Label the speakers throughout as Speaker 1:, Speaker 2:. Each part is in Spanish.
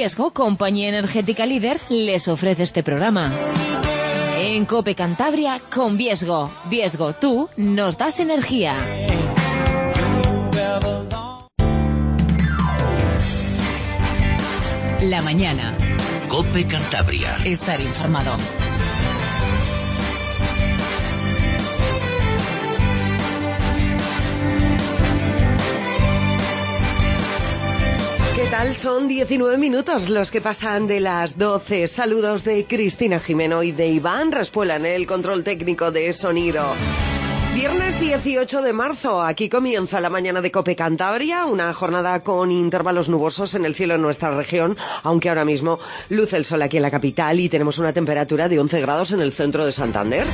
Speaker 1: Viesgo, compañía energética líder, les ofrece este programa. En COPE Cantabria, con Viesgo. Viesgo, tú nos das energía.
Speaker 2: La mañana.
Speaker 3: COPE Cantabria.
Speaker 2: Estar informado.
Speaker 4: ¿Qué tal? Son 19 minutos los que pasan de las 12. Saludos de Cristina Jimeno y de Iván Respuela en el control técnico de sonido. Viernes 18 de marzo, aquí comienza la mañana de COPE Cantabria, una jornada con intervalos nubosos en el cielo en nuestra región, aunque ahora mismo luce el sol aquí en la capital y tenemos una temperatura de 11 grados en el centro de Santander.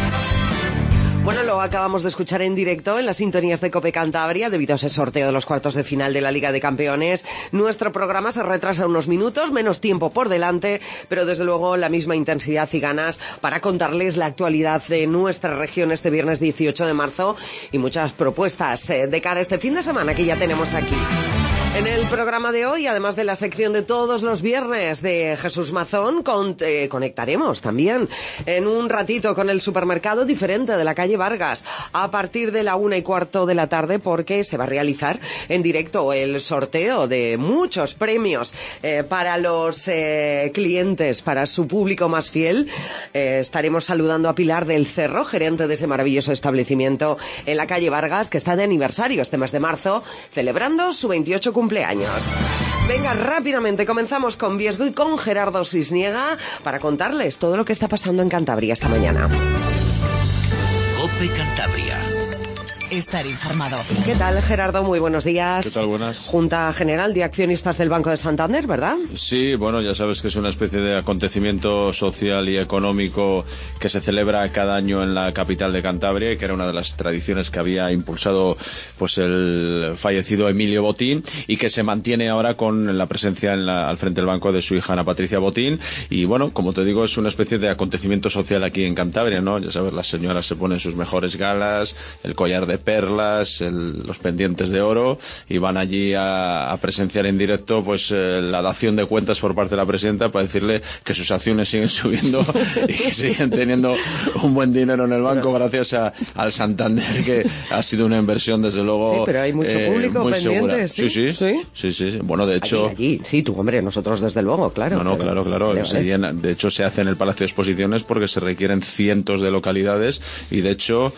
Speaker 4: Bueno, lo acabamos de escuchar en directo en las sintonías de COPE Cantabria debido a ese sorteo de los cuartos de final de la Liga de Campeones. Nuestro programa se retrasa unos minutos, menos tiempo por delante, pero desde luego la misma intensidad y ganas para contarles la actualidad de nuestra región este viernes 18 de marzo y muchas propuestas de cara a este fin de semana que ya tenemos aquí. En el programa de hoy, además de la sección de todos los viernes de Jesús Mazón, conectaremos también en un ratito con el supermercado diferente de la calle Vargas a partir de la 1:15 de la tarde, porque se va a realizar en directo el sorteo de muchos premios para los clientes, para su público más fiel. Estaremos saludando a Pilar del Cerro, gerente de ese maravilloso establecimiento en la calle Vargas, que está de aniversario este mes de marzo, celebrando su 28 cumpleaños. Venga, rápidamente comenzamos con Viesgo y con Gerardo Cisniega para contarles todo lo que está pasando en Cantabria esta mañana.
Speaker 3: COPE Cantabria.
Speaker 2: Estar informado.
Speaker 4: ¿Qué tal, Gerardo? Muy buenos días.
Speaker 5: ¿Qué tal? Buenas.
Speaker 4: Junta General de Accionistas del Banco de Santander, ¿verdad?
Speaker 5: Sí, bueno, ya sabes que es una especie de acontecimiento social y económico que se celebra cada año en la capital de Cantabria y que era una de las tradiciones que había impulsado pues el fallecido Emilio Botín y que se mantiene ahora con la presencia al frente del banco de su hija Ana Patricia Botín. Y bueno, como te digo, es una especie de acontecimiento social aquí en Cantabria, ¿no? Ya sabes, las señoras se ponen sus mejores galas, el collar de perlas, los pendientes de oro y van allí a presenciar en directo pues la dación de cuentas por parte de la presidenta para decirle que sus acciones siguen subiendo y que siguen teniendo un buen dinero en el banco gracias al Santander, que ha sido una inversión desde luego.
Speaker 4: Sí, pero hay mucho público
Speaker 5: muy
Speaker 4: pendiente.
Speaker 5: Sí. Bueno, de hecho
Speaker 4: allí. Sí, tú, hombre, nosotros desde luego, claro.
Speaker 5: No, claro. De hecho se hace en el Palacio de Exposiciones porque se requieren cientos de localidades y de hecho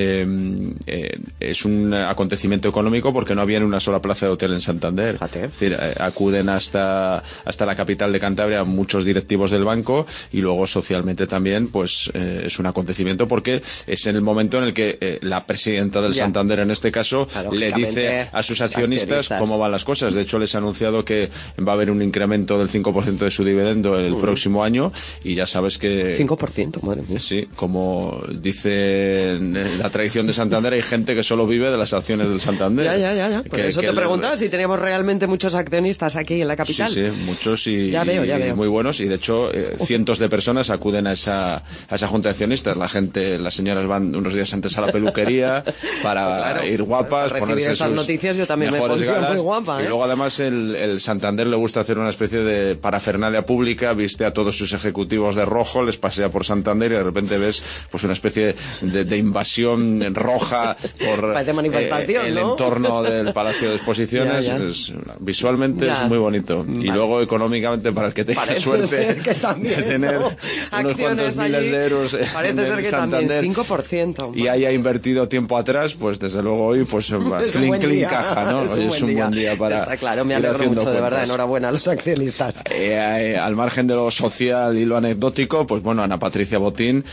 Speaker 5: es un acontecimiento económico porque no había ni una sola plaza de hotel en Santander.
Speaker 4: Fíjate.
Speaker 5: Es decir, acuden hasta la capital de Cantabria muchos directivos del banco y luego socialmente también pues es un acontecímiento porque es en el momento en el que la presidenta del Santander en este caso le dice a sus accionistas cómo van las cosas. De hecho les ha anunciado que va a haber un incremento del 5% de su dividendo el próximo año y ya sabes que
Speaker 4: 5%, madre mía.
Speaker 5: Sí, como dice la tradición de Santander, hay gente que solo vive de las acciones del Santander.
Speaker 4: Ya. Por eso te preguntaba si teníamos realmente muchos accionistas aquí en la capital.
Speaker 5: Sí, muchos y
Speaker 4: ya veo.
Speaker 5: muy buenos y de hecho cientos de personas acuden a esa junta de accionistas. Las señoras van unos días antes a la peluquería para ir guapas,
Speaker 4: para
Speaker 5: ponerse
Speaker 4: estas
Speaker 5: sus
Speaker 4: noticias yo también
Speaker 5: mejores
Speaker 4: me pondría
Speaker 5: galas.
Speaker 4: muy guapa,
Speaker 5: Y luego además el Santander le gusta hacer una especie de parafernalia pública, viste a todos sus ejecutivos de rojo, les pasea por Santander y de repente ves pues una especie de invasión roja por
Speaker 4: manifestación,
Speaker 5: el
Speaker 4: ¿no?
Speaker 5: entorno del Palacio de Exposiciones. Visualmente es muy bonito. Y luego económicamente, para el que tenga suerte de tener unos cuantos miles de euros
Speaker 4: parece
Speaker 5: en
Speaker 4: ser
Speaker 5: el
Speaker 4: que
Speaker 5: Santander
Speaker 4: 5%.
Speaker 5: y haya invertido tiempo atrás, pues desde luego hoy pues clink caja, ¿no? Hoy es un buen día para
Speaker 4: está claro, me alegro mucho, de verdad, enhorabuena a los accionistas.
Speaker 5: Al margen de lo social y lo anecdótico, pues bueno, Ana Patricia Botín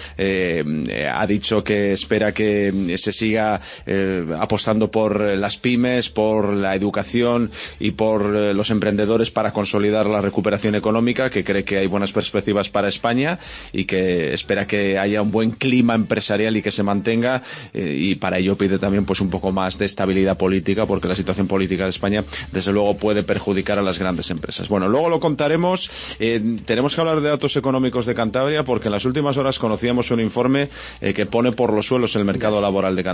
Speaker 5: ha dicho que espera que se siga apostando por las pymes, por la educación y por los emprendedores para consolidar la recuperación económica, que cree que hay buenas perspectivas para España y que espera que haya un buen clima empresarial y que se mantenga y para ello pide también pues un poco más de estabilidad política porque la situación política de España desde luego puede perjudicar a las grandes empresas. Bueno, luego lo contaremos. Tenemos que hablar de datos económicos de Cantabria porque en las últimas horas conocíamos un informe que pone por los suelos el mercado laboral de Cantabria.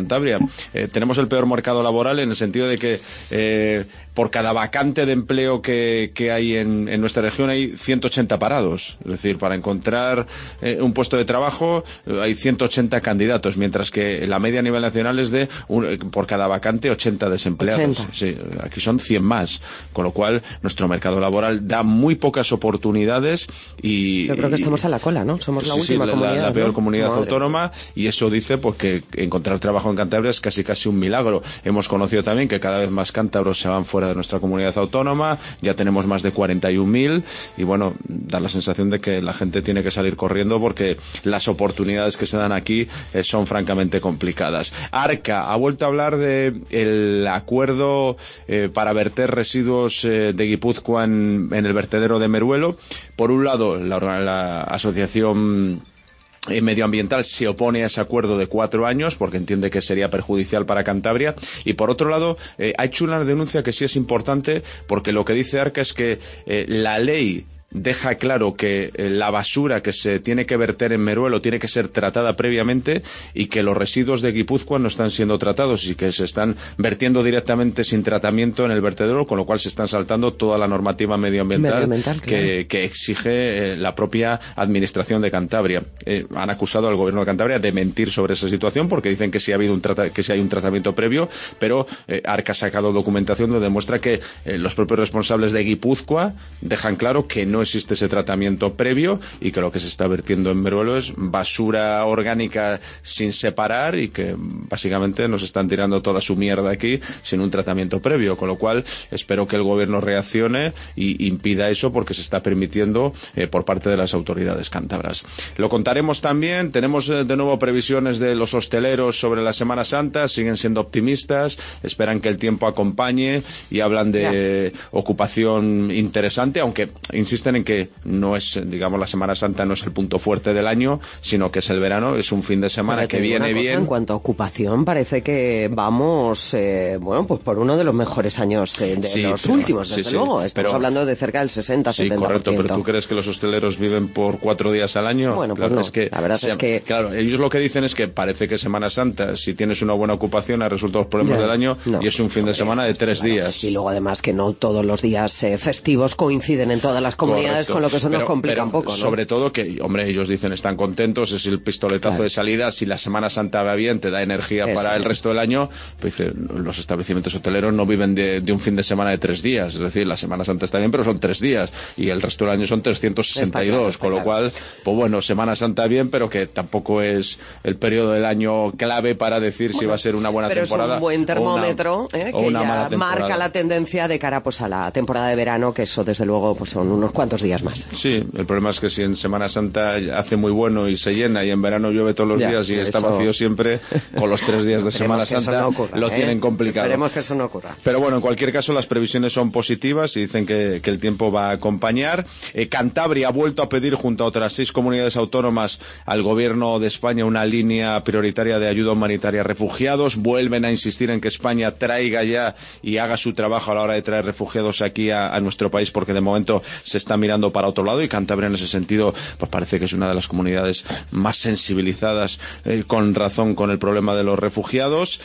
Speaker 5: tenemos el peor mercado laboral en el sentido de que por cada vacante de empleo que hay en nuestra región hay 180 parados. Es decir, para encontrar un puesto de trabajo hay 180 candidatos, mientras que la media a nivel nacional es de por cada vacante 80 desempleados.
Speaker 4: 80.
Speaker 5: Sí, aquí son 100 más, con lo cual nuestro mercado laboral da muy pocas oportunidades y...
Speaker 4: Yo creo que estamos a la cola, ¿no? Somos la última comunidad,
Speaker 5: la peor
Speaker 4: ¿no?
Speaker 5: comunidad
Speaker 4: Madre
Speaker 5: autónoma, y eso dice pues que encontrar trabajo en Cantabria es casi un milagro. Hemos conocido también que cada vez más cántabros se van fuera de nuestra comunidad autónoma, ya tenemos más de 41.000 y bueno, da la sensación de que la gente tiene que salir corriendo porque las oportunidades que se dan aquí son francamente complicadas. Arca ha vuelto a hablar de el acuerdo para verter residuos de Guipúzcoa en el vertedero de Meruelo. Por un lado, la asociación medioambiental se opone a ese acuerdo de 4 años porque entiende que sería perjudicial para Cantabria, y por otro lado ha hecho una denuncia que sí es importante porque lo que dice Arca es que la ley deja claro que la basura que se tiene que verter en Meruelo tiene que ser tratada previamente y que los residuos de Guipúzcoa no están siendo tratados y que se están vertiendo directamente sin tratamiento en el vertedero, con lo cual se están saltando toda la normativa medioambiental que exige la propia administración de Cantabria. Han acusado al gobierno de Cantabria de mentir sobre esa situación porque dicen que sí ha habido hay un tratamiento previo, pero Arca ha sacado documentación donde demuestra que los propios responsables de Guipúzcoa dejan claro que no existe ese tratamiento previo y que lo que se está vertiendo en Meruelo es basura orgánica sin separar y que básicamente nos están tirando toda su mierda aquí sin un tratamiento previo, con lo cual espero que el gobierno reaccione y impida eso porque se está permitiendo por parte de las autoridades cántabras. Lo contaremos también, tenemos de nuevo previsiones de los hosteleros sobre la Semana Santa, siguen siendo optimistas, esperan que el tiempo acompañe y hablan de ocupación interesante, aunque insisten en que no es, digamos, la Semana Santa no es el punto fuerte del año, sino que es el verano, es un fin de semana que viene bien.
Speaker 4: En cuanto a ocupación, parece que vamos, pues por uno de los mejores años de los últimos, desde luego. Estamos hablando de cerca del 60-70%.
Speaker 5: Sí, correcto, pero ¿tú crees que los hosteleros viven por 4 días al año?
Speaker 4: Bueno,
Speaker 5: claro,
Speaker 4: pues no. La verdad es que...
Speaker 5: Claro, ellos lo que dicen es que parece que Semana Santa, si tienes una buena ocupación, ha resuelto los problemas del año y es un fin de semana de 3 días.
Speaker 4: Y luego además que no todos los días festivos coinciden en todas las comunidades. Correcto. Con lo que eso nos complica un poco, ¿no?
Speaker 5: Sobre todo que, hombre, ellos dicen están contentos, es el pistoletazo de salida, si la Semana Santa va bien, te da energía para el resto del año, pues los establecimientos hoteleros no viven de un fin de semana de 3 días, es decir, la Semana Santa está bien, pero son 3 días, y el resto del año son 362, con lo cual, pues bueno, Semana Santa bien, pero que tampoco es el periodo del año clave para decir si va a ser una buena temporada.
Speaker 4: Es un buen termómetro
Speaker 5: o
Speaker 4: que
Speaker 5: una
Speaker 4: ya
Speaker 5: mala temporada.
Speaker 4: Marca la tendencia de cara pues a la temporada de verano, que eso desde luego pues son unos cuantos días más.
Speaker 5: Sí, el problema es que si en Semana Santa hace muy bueno y se llena y en verano llueve todos los días y está vacío siempre, con los 3 días de Semana Santa no ocurra, lo tienen complicado.
Speaker 4: Esperemos que eso no ocurra.
Speaker 5: Pero bueno, en cualquier caso las previsiones son positivas y dicen que el tiempo va a acompañar. Cantabria ha vuelto a pedir junto a otras 6 comunidades autónomas al gobierno de España una línea prioritaria de ayuda humanitaria a refugiados. Vuelven a insistir en que España traiga ya y haga su trabajo a la hora de traer refugiados aquí a nuestro país, porque de momento se está mirando para otro lado y Cantabria en ese sentido pues parece que es una de las comunidades más sensibilizadas con razón con el problema de los refugiados.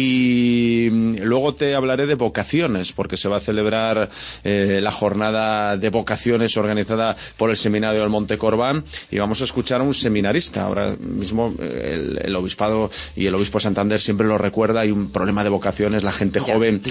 Speaker 5: Y luego te hablaré de vocaciones, porque se va a celebrar la jornada de vocaciones organizada por el Seminario del Monte Corbán y vamos a escuchar a un seminarista. Ahora mismo el obispado y el obispo de Santander siempre lo recuerda, hay un problema de vocaciones, la gente joven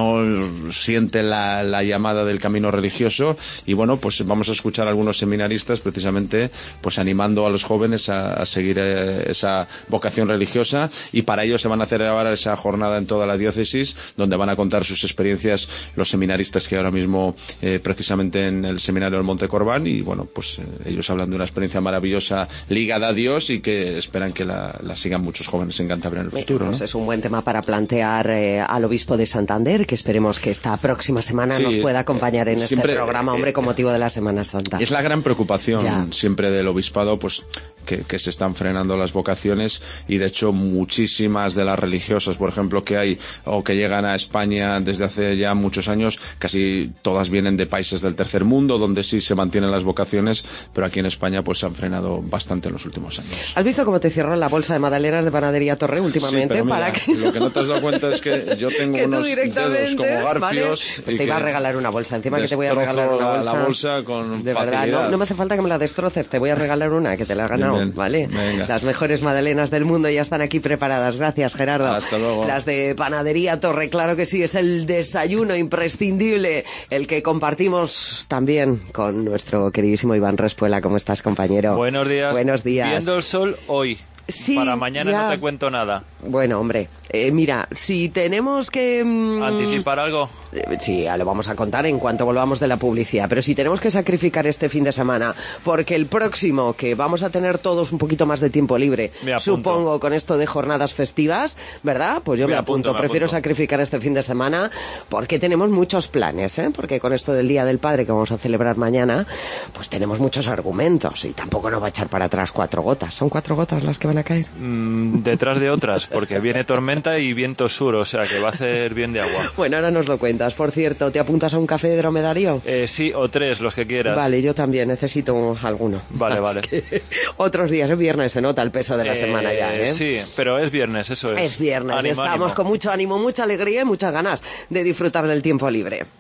Speaker 5: no siente la llamada del camino religioso y bueno, pues vamos a escuchar a algunos seminaristas precisamente pues animando a los jóvenes a seguir esa vocación religiosa, y para ello se van a celebrar esa jornada en toda la diócesis donde van a contar sus experiencias los seminaristas que ahora mismo precisamente en el Seminario del Monte Corbán, y bueno, pues ellos hablan de una experiencia maravillosa ligada a Dios y que esperan que la sigan muchos jóvenes en Cantabria en el futuro, ¿no?
Speaker 4: Pues es un buen tema para plantear al obispo de Santander, que esperemos que esta próxima semana nos pueda acompañar en este programa, hombre, con motivo de la Semana Santa.
Speaker 5: Es la gran preocupación siempre del obispado, pues que se están frenando las vocaciones, y de hecho muchísimas de las religiosas, por ejemplo, que hay o que llegan a España desde hace ya muchos años, casi todas vienen de países del tercer mundo, donde sí se mantienen las vocaciones, pero aquí en España pues se han frenado bastante en los últimos años.
Speaker 4: ¿Has visto cómo te cierro la bolsa de magdalenas de Panadería Torre últimamente?
Speaker 5: Sí, pero mira,
Speaker 4: para que...
Speaker 5: lo que no te has dado cuenta es que yo tengo
Speaker 4: que
Speaker 5: unos dedos como garfios.
Speaker 4: ¿vale? Pues te iba a regalar una bolsa, encima que te voy a regalar una bolsa.
Speaker 5: La bolsa con
Speaker 4: de
Speaker 5: facilidad.
Speaker 4: verdad, no me hace falta que me la destroces, te voy a regalar una que te la he ganado,
Speaker 5: bien,
Speaker 4: ¿vale?
Speaker 5: Venga.
Speaker 4: Las mejores magdalenas del mundo ya están aquí preparadas, gracias Gerardo.
Speaker 5: Hasta luego.
Speaker 4: Las de Panadería Torre, claro que sí, es el desayuno imprescindible, el que compartimos también con nuestro queridísimo Iván Respuela. ¿Cómo estás, compañero?
Speaker 6: Buenos días.
Speaker 4: Buenos días.
Speaker 6: Viendo el sol hoy.
Speaker 4: Sí,
Speaker 6: para mañana
Speaker 4: ya.
Speaker 6: no te cuento nada.
Speaker 4: Bueno, hombre, mira, si tenemos que...
Speaker 6: ¿Anticipar algo?
Speaker 4: Sí, ya lo vamos a contar en cuanto volvamos de la publicidad, pero si tenemos que sacrificar este fin de semana, porque el próximo, que vamos a tener todos un poquito más de tiempo libre, supongo, con esto de jornadas festivas, ¿verdad? Pues yo me apunto. Prefiero sacrificar este fin de semana, porque tenemos muchos planes, ¿eh? Porque con esto del Día del Padre que vamos a celebrar mañana, pues tenemos muchos argumentos, y tampoco nos va a echar para atrás 4 gotas. ¿Son 4 gotas las que van a caer?
Speaker 6: Detrás de otras, porque viene tormenta y viento sur, o sea que va a hacer bien de agua.
Speaker 4: Bueno, ahora nos lo cuentas. Por cierto, ¿te apuntas a un café de dromedario?
Speaker 6: Sí, o 3, los que quieras.
Speaker 4: Vale, yo también necesito alguno.
Speaker 6: Vale.
Speaker 4: Otros días, es viernes, se nota el peso de la semana ya, ¿eh?
Speaker 6: Sí, pero es viernes, eso es.
Speaker 4: Es viernes,
Speaker 6: ánimo,
Speaker 4: estamos
Speaker 6: ánimo.
Speaker 4: con mucho ánimo, mucha alegría y muchas ganas de disfrutar del tiempo libre.